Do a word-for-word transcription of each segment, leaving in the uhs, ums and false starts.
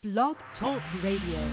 Blog Talk Radio.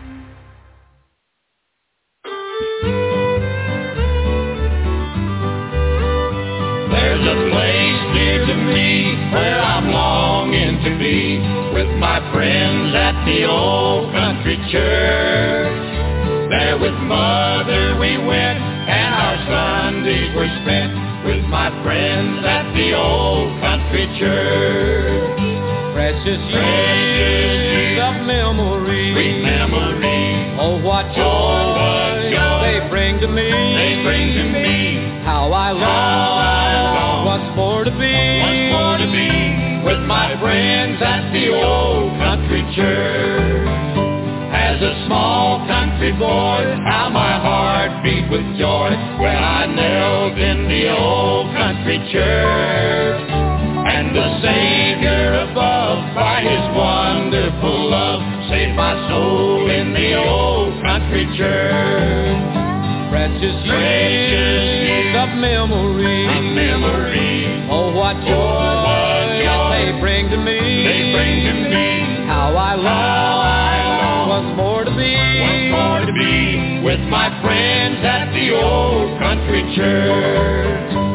There's a place dear to me where I'm longing to be with my friends at the old country church. There with Mother we went and our Sundays were spent with my friends at the old country church. Precious years of memory, sweet memory. Oh, what joy, oh, what joy they bring to me. They bring to me. How I long, How I long what's more to be, what's more to be with my friends at the old country church. As a small country boy, how my heart beat with joy when I knelt in the old country church. And the Savior above, by His wonderful love, saved my soul in the old country church. Precious years of memory, a memory. Oh, what joy, oh, what joy they bring to me. They bring to me. How I long, How I long what's more to be, what's more to be with my friends at the old country church.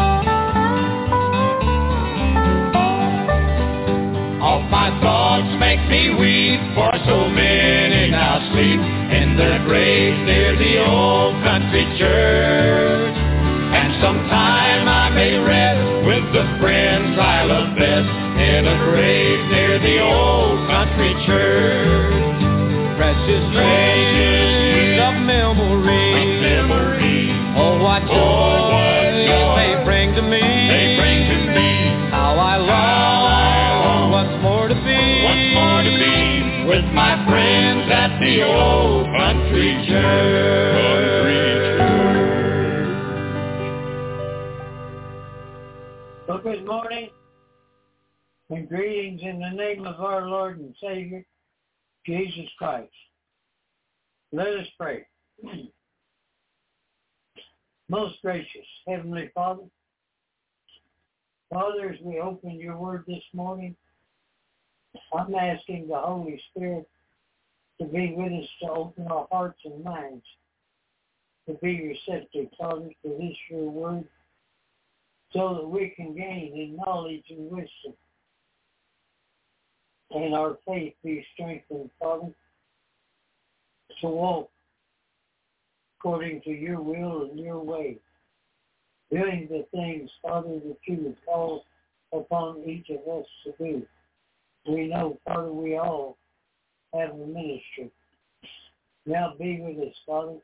All my thoughts make me weep, for so many now sleep in their graves near the old country church. And sometime I may rest with the friends I love best in a grave near the old country church. Precious years of memory, of memory. Oh, what joy, oh, what joy they bring to me. They bring to me. How I long, How I long what's more to be, what's more to be with my friends at the old country church. Well, good morning and greetings in the name of our Lord and Savior, Jesus Christ. Let us pray. Most gracious Heavenly Father, Father, as we open your word this morning, I'm asking the Holy Spirit to be with us, to open our hearts and minds, to be receptive, Father, to this your word, so that we can gain in knowledge and wisdom, and our faith be strengthened, Father, to walk according to your will and your way, doing the things, Father, that you would call upon each of us to do. We know, Father, we all have a ministry. Now be with us, Father,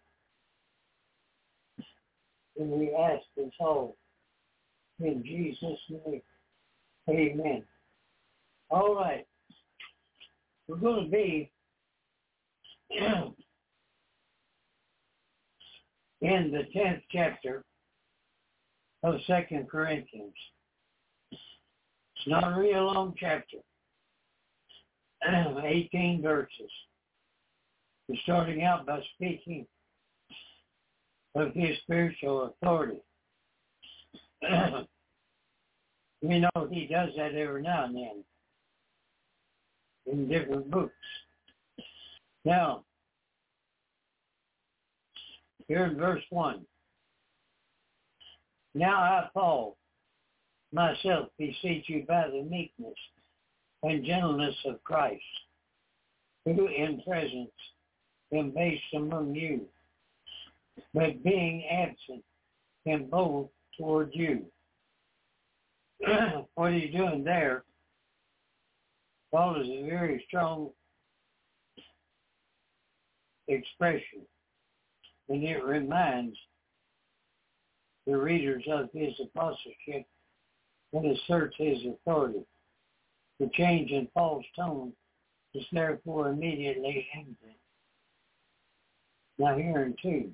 and we ask this all in Jesus' name. Amen. All right. We're going to be in the tenth chapter of Second Corinthians. It's not a real long chapter. eighteen verses. We're starting out by speaking of his spiritual authority. We know he does that every now and then in different books. Now, here in verse one. Now I, Paul, myself beseech you by the meekness and gentleness of Christ, who in presence am based among you, but being absent am bold toward you. What he's doing there, Paul, is a very strong expression, and it reminds the readers of his apostleship and asserts his authority. The change in Paul's tone is therefore immediately evident. Now here in two.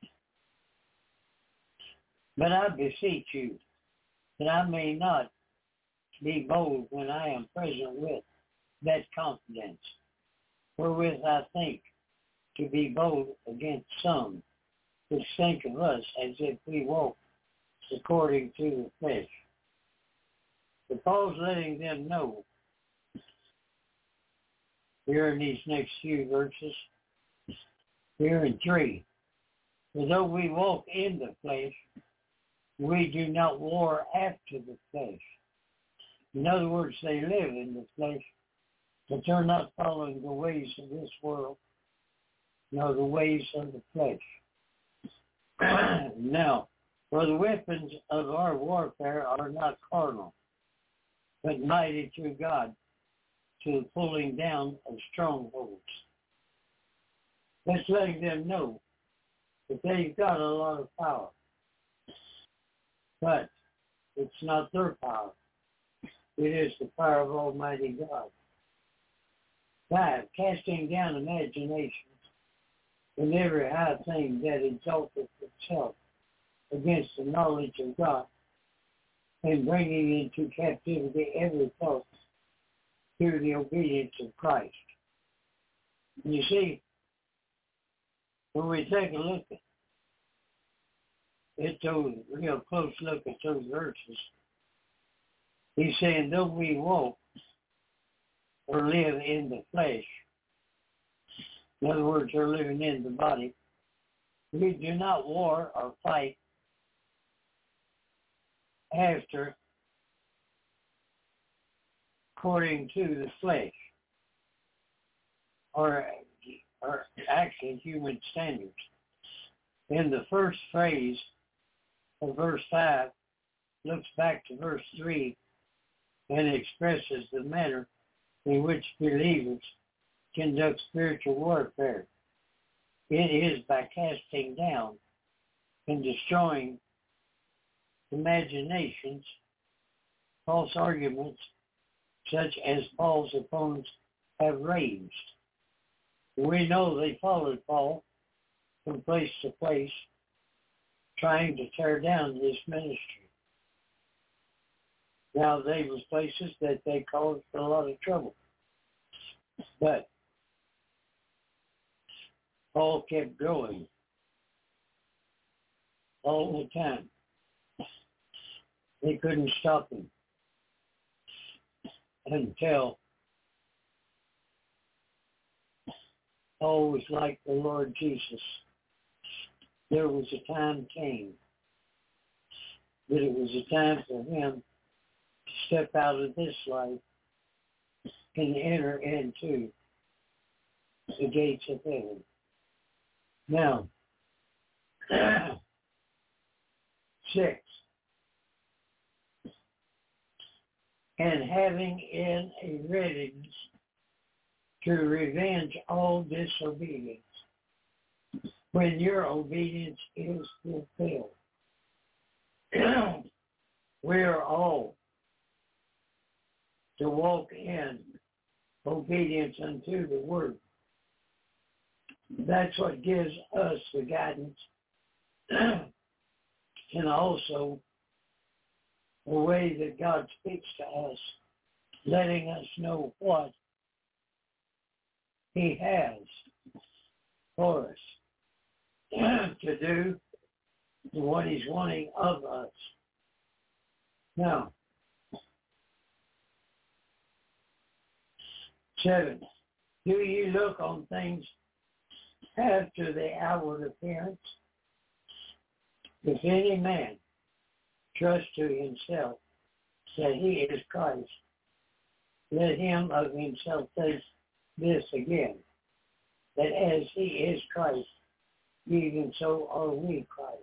But I beseech you that I may not be bold when I am present with that confidence, wherewith I think to be bold against some which think of us as if we walk according to the flesh. But Paul's letting them know here in these next few verses. Here in three. For though we walk in the flesh, we do not war after the flesh. In other words, they live in the flesh, but they're not following the ways of this world, nor the ways of the flesh. Now, for the weapons of our warfare are not carnal, but mighty through God to the pulling down of strongholds. That's letting them know that they've got a lot of power. But it's not their power. It is the power of Almighty God. Five, casting down imaginations and every high thing that exalteth itself against the knowledge of God, and bringing into captivity every thought through the obedience of Christ. And you see, when we take a look at it, those real close look at those verses, he's saying, though we walk or live in the flesh, in other words, we're living in the body, we do not war or fight after according to the flesh, or, or actually human standards. In the first phrase of verse five, looks back to verse three and expresses the manner in which believers conduct spiritual warfare. It is by casting down and destroying imaginations, false arguments, such as Paul's opponents have raised. We know they followed Paul from place to place, trying to tear down his ministry. Now, they was places that they caused a lot of trouble. But Paul kept going all the time. They couldn't stop him until Paul was like the Lord Jesus. There was a time came that it was a time for him to step out of this life and enter into the gates of heaven. Now, six, and having in a readiness to revenge all disobedience when your obedience is fulfilled. We are all to walk in obedience unto the word. That's what gives us the guidance and also the way that God speaks to us, letting us know what he has for us to do and what he's wanting of us. Now, seven, do you look on things after the outward appearance? If any man trust to himself that he is Christ, let him of himself say this again, that as he is Christ, even so are we Christ.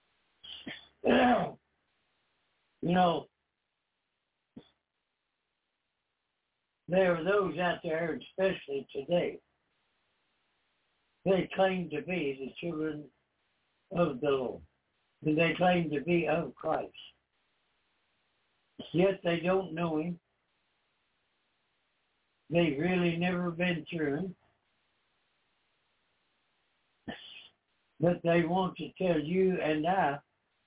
You know, there are those out there, especially today, they claim to be the children of the Lord, and they claim to be of Christ. Yet they don't know him. They've really never been through him. But they want to tell you and I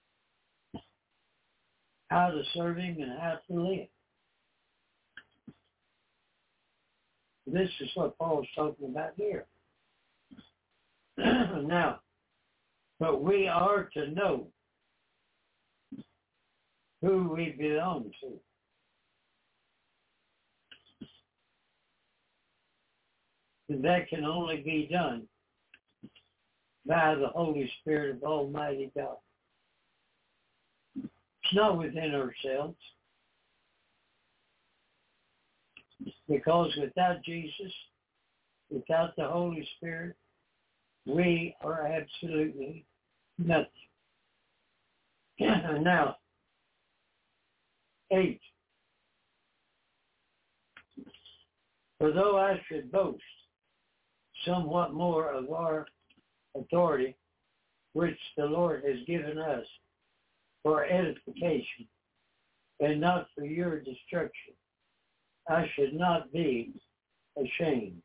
how to serve him and how to live. This is what Paul's talking about here. Now, but we are to know who we belong to. And that can only be done by the Holy Spirit of Almighty God. It's not within ourselves. Because without Jesus, without the Holy Spirit, we are absolutely nothing. Now, eight. For though I should boast somewhat more of our authority, which the Lord has given us for edification, and not for your destruction, I should not be ashamed.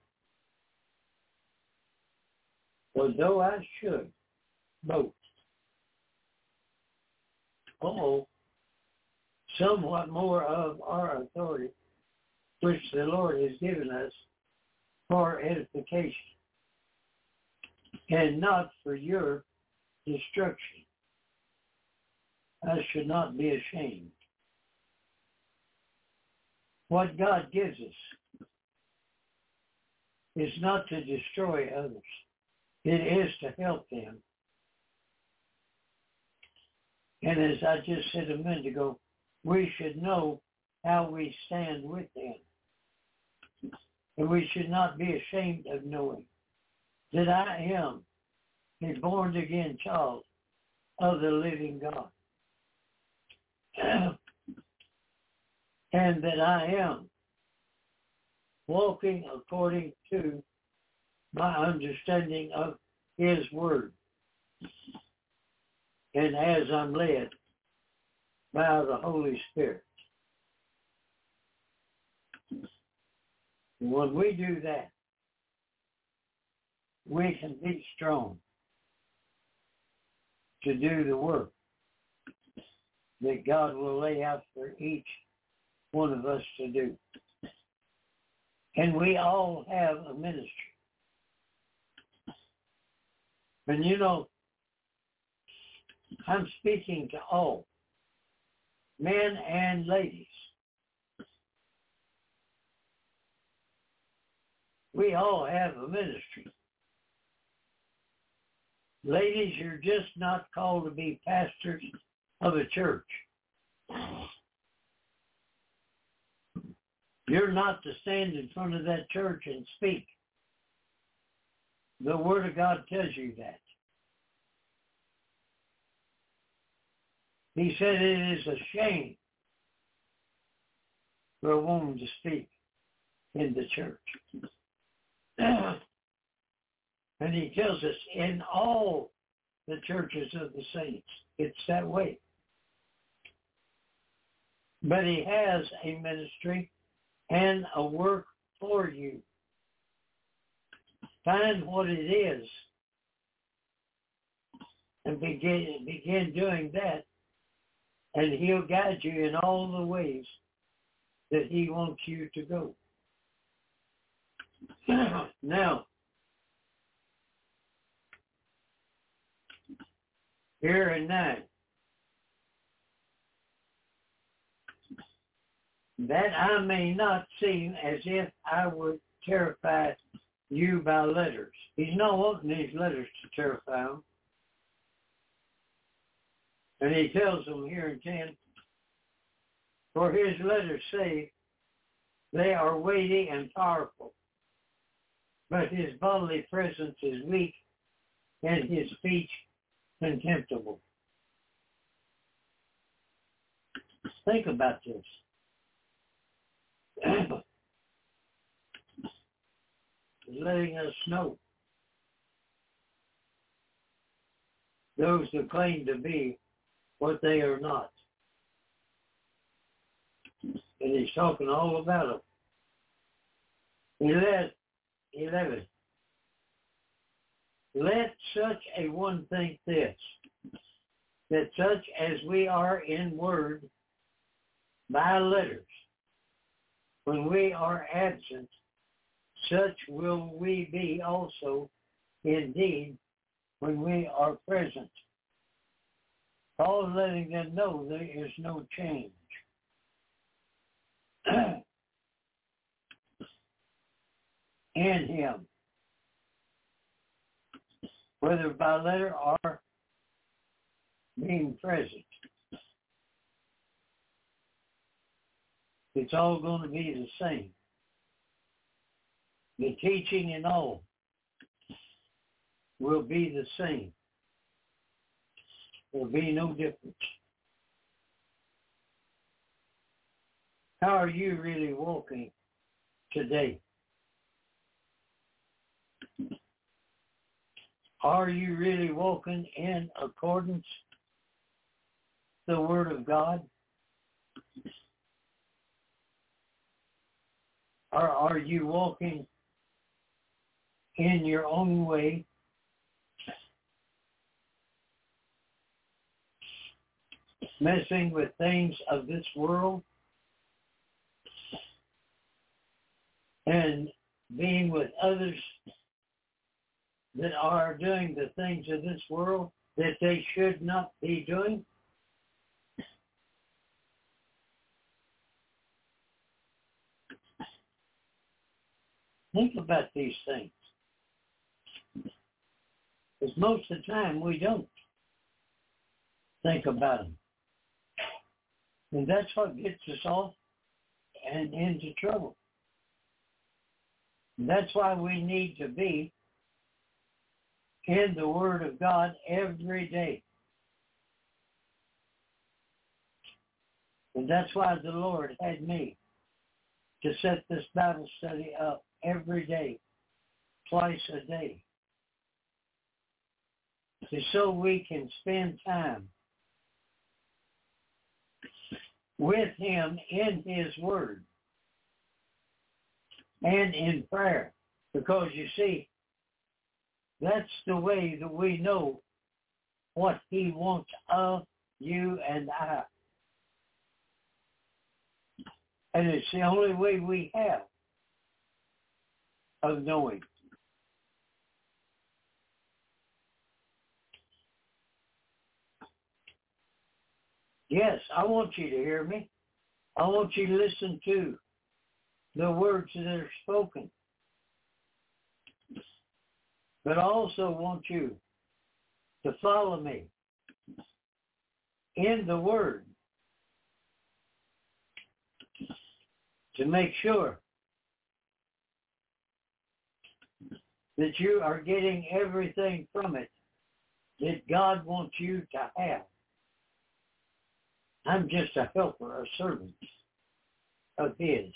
For though I should boast, oh, somewhat more of our authority, which the Lord has given us for edification, and not for your destruction, I should not be ashamed. What God gives us is not to destroy others. It is to help them. And as I just said a minute ago, we should know how we stand with them. And we should not be ashamed of knowing that I am a born-again child of the living God. And that I am walking according to my understanding of His Word. And as I'm led by the Holy Spirit. When we do that, we can be strong to do the work that God will lay out for each one of us to do. And we all have a ministry. And you know, I'm speaking to all, men and ladies. We all have a ministry. Ladies, you're just not called to be pastors of a church. You're not to stand in front of that church and speak. The Word of God tells you that. He said it is a shame for a woman to speak in the church. And he tells us in all the churches of the saints, it's that way. But he has a ministry and a work for you. Find what it is and begin, begin doing that, and he'll guide you in all the ways that he wants you to go. Now, here and now, that I may not seem as if I would terrify you by letters. He's not wanting these letters to terrify him. And he tells them here in ten, for his letters say they are weighty and powerful, but his bodily presence is weak and his speech contemptible. Think about this. Letting us know those who claim to be what they are not. And he's talking all about them. eleven. Let such a one think this, that such as we are in word by letters, when we are absent, such will we be also indeed when we are present. Paul is letting them know there is no change. In him. whether by letter or being present. It's all going to be the same. The teaching and all will be the same. There will be no difference. How are you really walking today? Are you really walking in accordance with the Word of God? Or are you walking in your own way? Messing with things of this world? And being with others that are doing the things of this world that they should not be doing? Think about these things. Because most of the time we don't think about them. And that's what gets us off and into trouble. And that's why we need to be in the Word of God every day. And that's why the Lord had me to set this Bible study up every day, twice a day, so we can spend time with Him in His Word and in prayer. Because you see, that's the way that we know what He wants of you and I. And it's the only way we have of knowing. Yes, I want you to hear me. I want you to listen to the words that are spoken. But I also want you to follow me in the Word to make sure that you are getting everything from it that God wants you to have. I'm just a helper, a servant of His.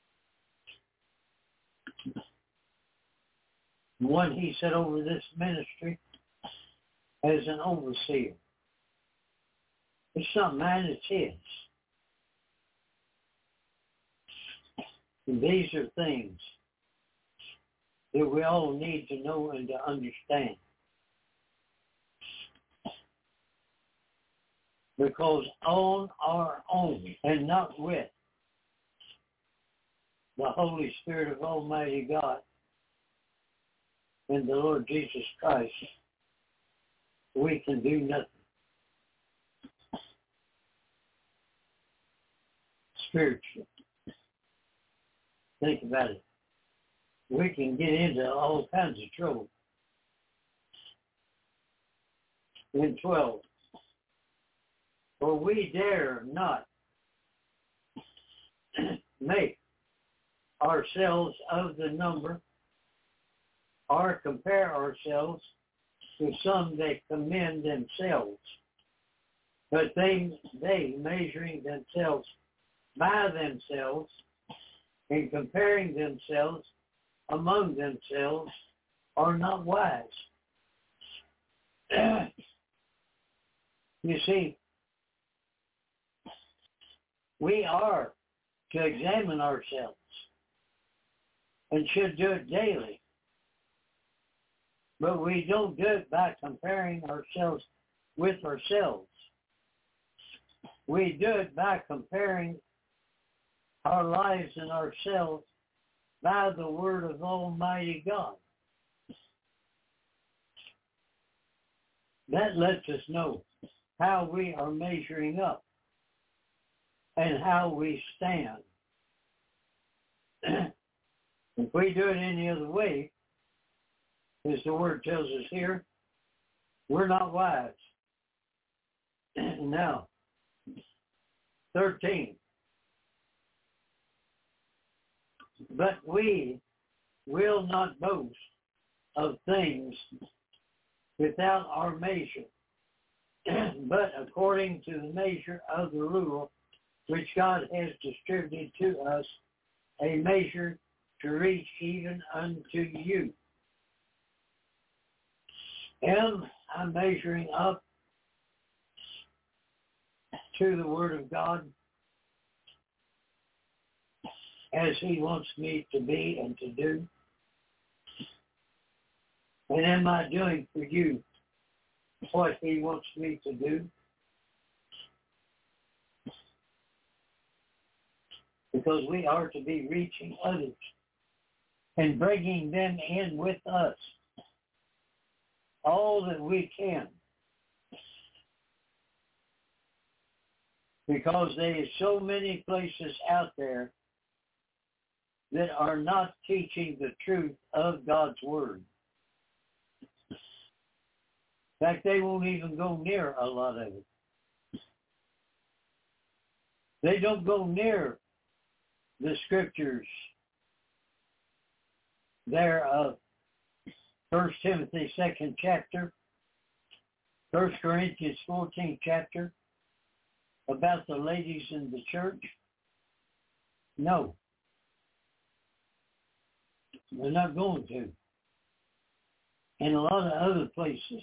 One He set over this ministry as an overseer. It's not mine, it's His. And these are things that we all need to know and to understand. Because on our own, and not with the Holy Spirit of Almighty God and the Lord Jesus Christ, we can do nothing. Spiritually. Think about it. We can get into all kinds of trouble. In twelve, for we dare not make ourselves of the number or compare ourselves to some that commend themselves, but they, they measuring themselves by themselves and comparing themselves among themselves are not wise. You see, we are to examine ourselves and should do it daily. But we don't do it by comparing ourselves with ourselves. We do it by comparing our lives and ourselves by the Word of Almighty God. That lets us know how we are measuring up and how we stand. If we do it any other way, as the Word tells us here, We're not wise. Now, thirteen. But we will not boast of things without our measure, but according to the measure of the rule which God has distributed to us, a measure to reach even unto you. Am I measuring up to the Word of God as He wants me to be and to do? And am I doing for you what He wants me to do? Because we are to be reaching others and bringing them in with us all that we can. Because there are so many places out there that are not teaching the truth of God's Word. In fact, they won't even go near a lot of it. They don't go near the scriptures there of First Timothy second chapter, First Corinthians fourteenth chapter, about the ladies in the church. No. They're not going to. And a lot of other places.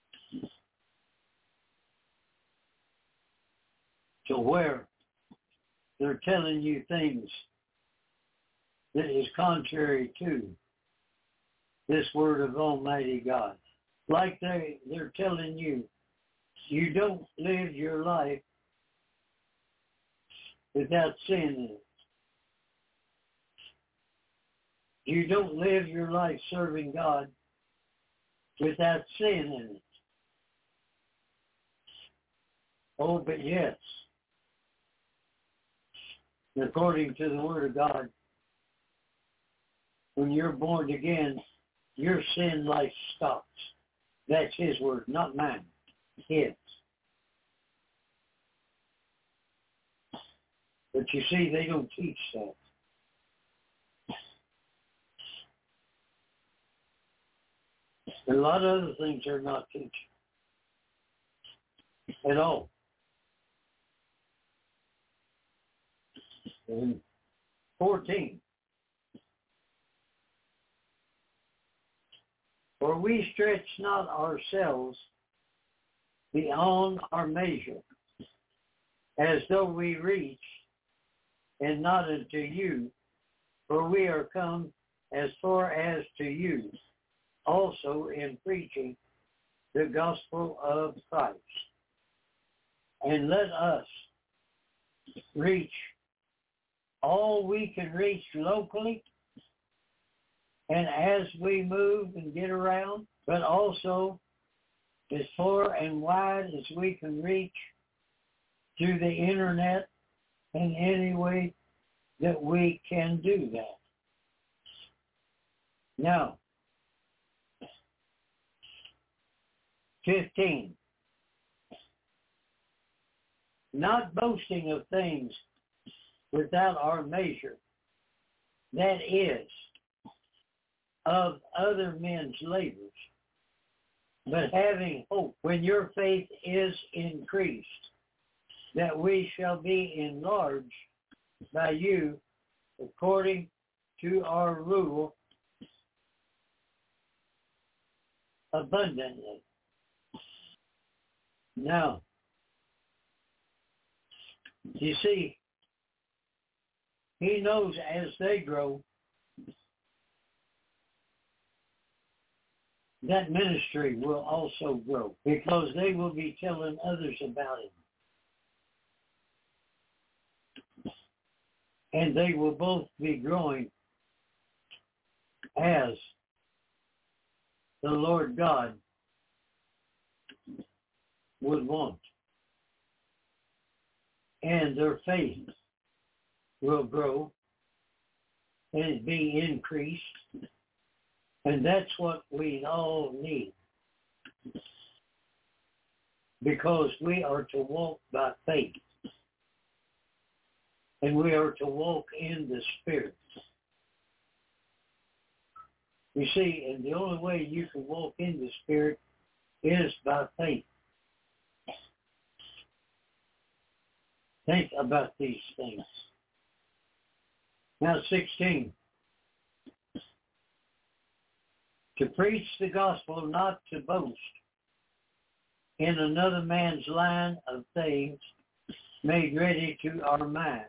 To where they're telling you things that is contrary to this word of Almighty God. Like they, they're telling you, you don't live your life without sin in it. You don't live your life serving God without sin in it. Oh, but yes, according to the Word of God, when you're born again, your sin life stops. That's His word, not mine. His. But you see, they don't teach that. A lot of other things they're not teaching at all. And fourteen. For we stretch not ourselves beyond our measure, as though we reach, and not unto you, for we are come as far as to you, also in preaching the gospel of Christ. And let us reach all we can reach locally, and as we move and get around, but also as far and wide as we can reach through the internet in any way that we can do that. Now, fifteen. Not boasting of things without our measure, that is, of other men's labors, but having hope when your faith is increased, that we shall be enlarged by you according to our rule abundantly. Now, you see, He knows as they grow, that ministry will also grow because they will be telling others about Him. And they will both be growing as the Lord God would want. And their faith will grow and be increased. And that's what we all need. because we are to walk by faith. And we are to walk in the Spirit. You see, and the only way you can walk in the Spirit is by faith. Think about these things. Now, sixteen. To preach the gospel, not to boast in another man's line of things made ready to our mind.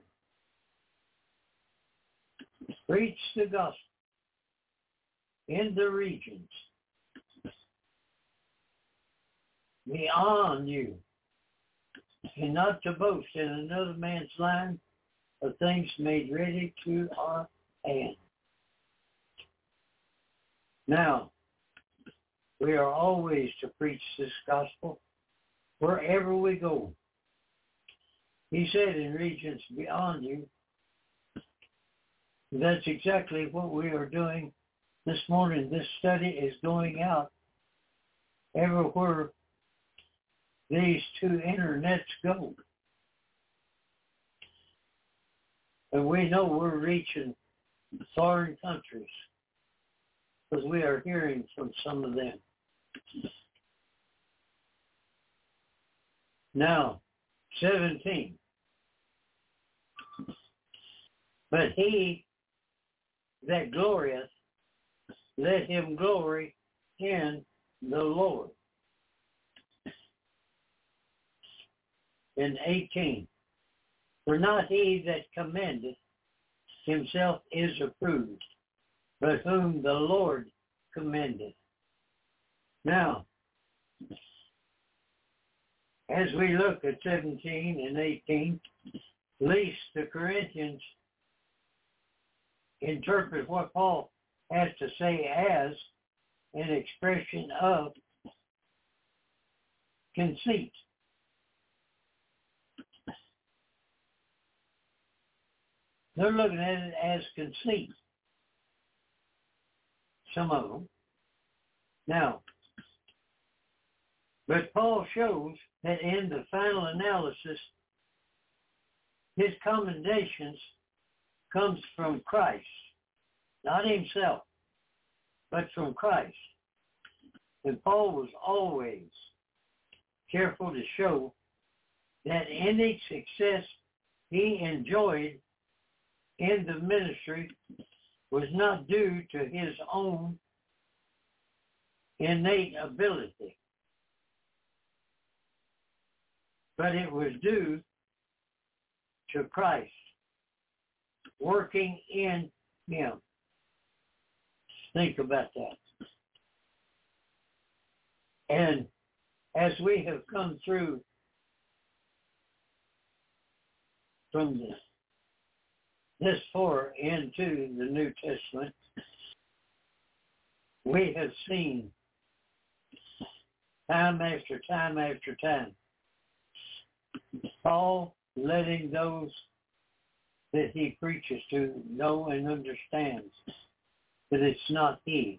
Preach the gospel in the regions beyond you, and not to boast in another man's line of things made ready to our hand. Now, we are always to preach this gospel wherever we go. He said in regions beyond you. That's exactly what we are doing this morning. This study is going out everywhere these two internets go. And we know we're reaching foreign countries because we are hearing from some of them. Now, seventeen. But he that glorieth, let him glory in the Lord. In eighteen, for not he that commendeth himself is approved, but whom the Lord commendeth. Now, as we look at seventeen and eighteen, at least the Corinthians interpret what Paul has to say as an expression of conceit. They're looking at it as conceit. Some of them. Now, but Paul shows that in the final analysis, his commendations comes from Christ, not himself, but from Christ. And Paul was always careful to show that any success he enjoyed in the ministry was not due to his own innate ability, but it was due to Christ working in him. Think about that. And as we have come through from this, this far into the New Testament, we have seen time after time after time Paul letting those that he preaches to know and understands that it's not he.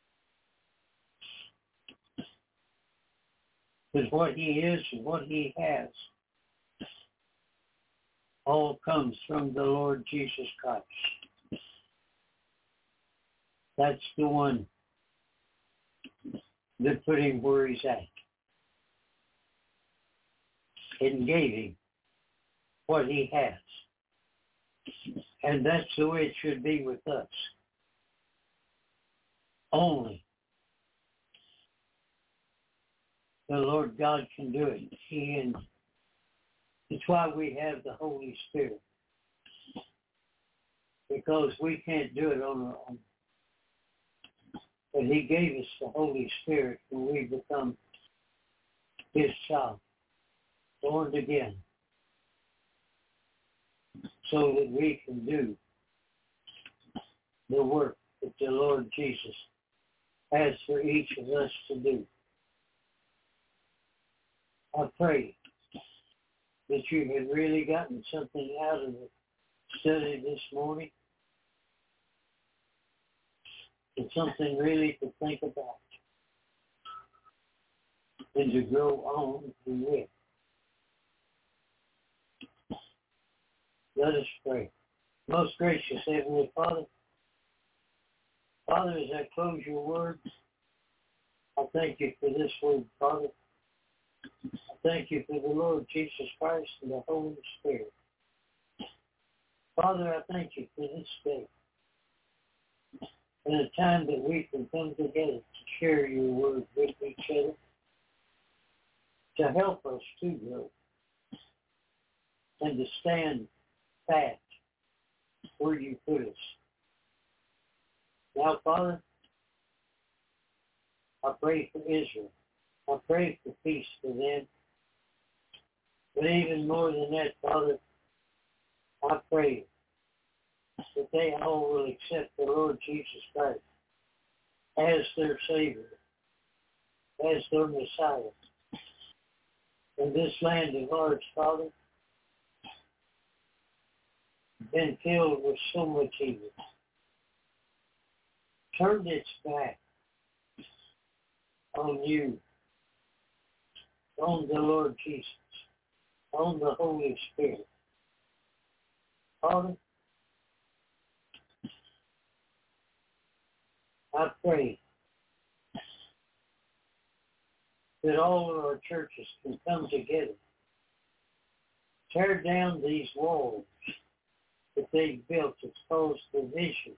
But what he is and what he has all comes from the Lord Jesus Christ. That's the one that put him where he's at and gave him what he has. And that's the way it should be with us. Only the Lord God can do it. He and it's why we have the Holy Spirit. Because we can't do it on our own. But he gave us the Holy Spirit when we become his child, born again, so that we can do the work that the Lord Jesus has for each of us to do. I pray that you have really gotten something out of the study this morning. And something really to think about. and to grow on and with. Let us pray. Most gracious Heavenly Father, Father, as I close your word, I thank you for this word, Father. I thank you for the Lord Jesus Christ and the Holy Spirit. Father, I thank you for this day and the time that we can come together to share your word with each other, to help us to grow and to stand fast where you put us. Now, Father, I pray for Israel. I pray for peace for them. But even more than that, Father, I pray that they all will accept the Lord Jesus Christ as their Savior, as their Messiah. And this land of ours, Father, been filled with so much evil. Turned its back on you, on the Lord Jesus, on the Holy Spirit. Father, I pray that all of our churches can come together, tear down these walls that they've built to cause division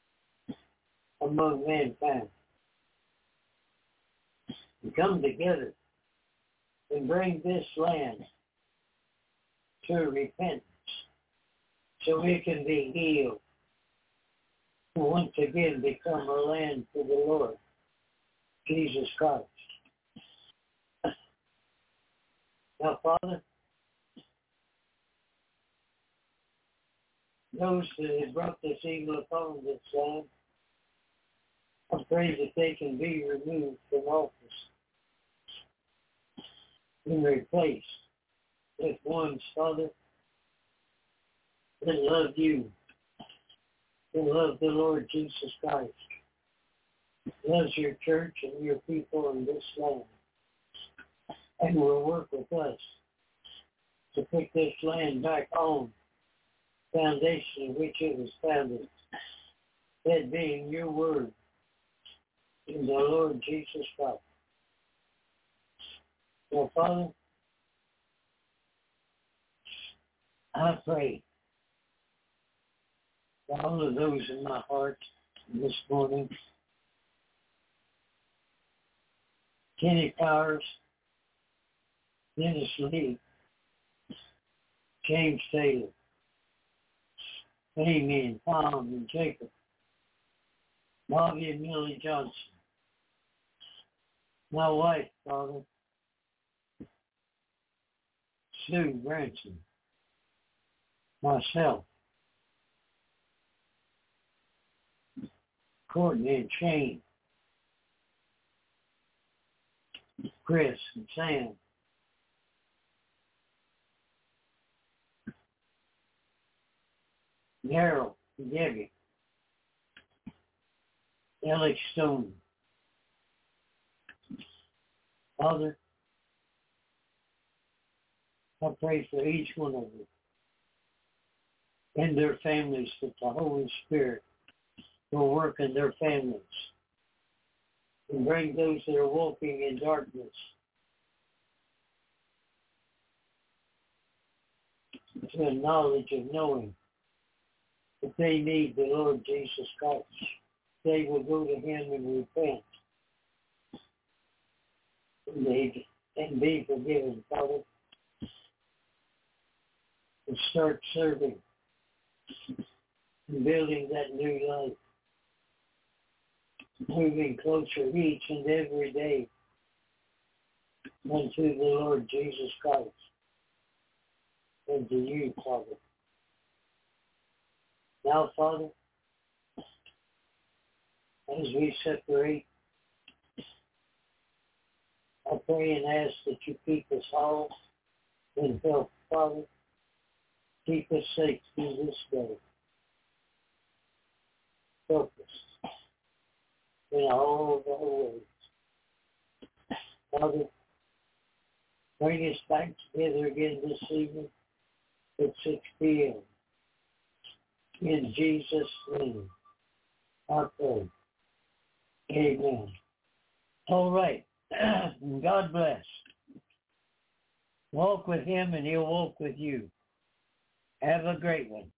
among mankind, and come together and bring this land to repentance so it can be healed and once again become a land for the Lord Jesus Christ. Now, Father, those that have brought this evil upon this land, I pray that they can be removed from office and replaced with ones, Father, that love you, that love the Lord Jesus Christ, loves your church and your people in this land, and will work with us to put this land back on the foundation in which it was founded, that being your word in the Lord Jesus Christ. Well, Father, I pray for all of those in my heart this morning. Kenny Powers, Dennis Lee, James Taylor, Amy and Tom and Jacob, Bobby and Millie Johnson, my wife, Father, Sue Branson, myself, Courtney and Shane, Chris and Sam, Daryl and Debbie, Alex Stone. Father, I pray for each one of them and their families, that the Holy Spirit will work in their families and bring those that are walking in darkness to a knowledge of knowing that they need the Lord Jesus Christ. They will go to him and repent and, they, and be forgiven, Father, and start serving and building that new life, moving closer each and every day unto the Lord Jesus Christ and to you, Father. Now, Father, as we separate, I pray and ask that you keep us all in health, Father. Keep us safe through this day. Help us in all of our ways. Father, bring us back together again this evening at six p.m. In Jesus' name, I pray. Amen. All right. God bless. Walk with him and he'll walk with you. Have a great one.